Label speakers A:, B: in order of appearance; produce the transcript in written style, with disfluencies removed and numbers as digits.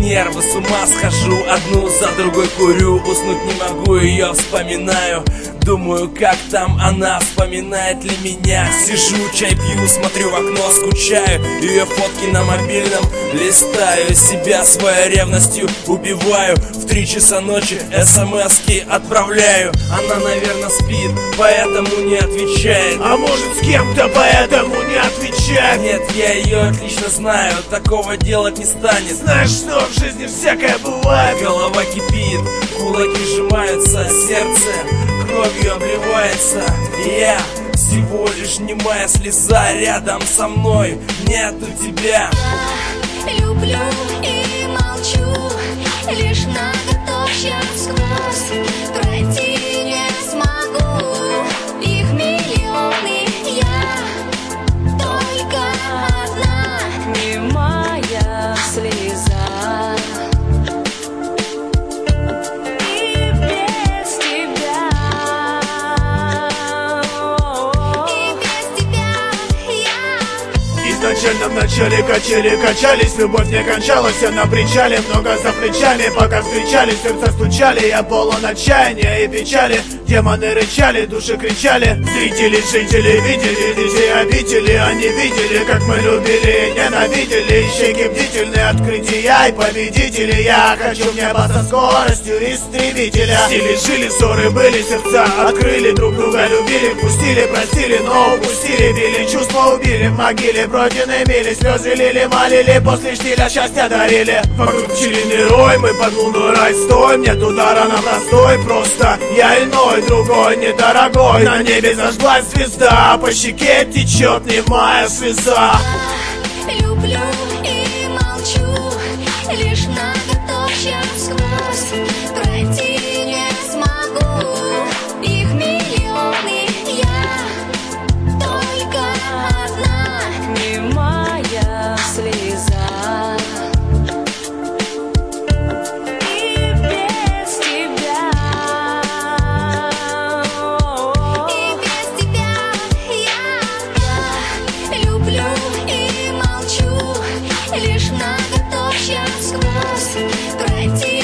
A: нервы, с ума схожу, одну за другой курю, уснуть не могу, ее вспоминаю. Думаю, как там она, вспоминает ли меня. Сижу, чай пью, смотрю в окно, скучаю. Ее фотки на мобильном листаю. Себя своей ревностью убиваю. В 3 часа ночи смски отправляю. Она, наверное, спит, поэтому не отвечает.
B: А может, с кем-то, поэтому не отвечает.
A: Нет, я ее отлично знаю, такого делать не станет.
B: Знаешь что, в жизни всякое бывает.
A: Голова кипит, кулаки сжимаются, сердце кровью обливается. Я всего лишь немая слеза, рядом со мной нету тебя.
C: Люблю и молчу, лишь наготовься сквозь. Пройти не смогу, их миллионы, я только одна немая слеза.
B: Изначально в начале качели качались, любовь не кончалась, а на причале много за плечами. Пока встречались, сердца стучали, я полон отчаяния и печали. Демоны рычали, души кричали. Зрители, жители видели, друзей обидели. Они видели, как мы любили и ненавидели. Ищейки бдительные, открытия и победители. Я хочу в небо со скоростью истребителя. Стили жили, ссоры были, сердца открыли, друг друга любили, впустили, простили, но упустили. Били, чувства убили, в могиле пройденные мили. Слезы лили, молили, после штиля счастья дарили. Вокруг пчелиный рой, мы под луной рай. Стой, мне туда рано простой, просто я иной, другой недорогой. На небе зажглась звезда, по щеке течет немая слеза.
C: Люблю и молчу, лишь наготовься сквозь. Пройти не смогу, их миллионы, я только одна немая слеза. Лишь наготовься сквозь. Пройти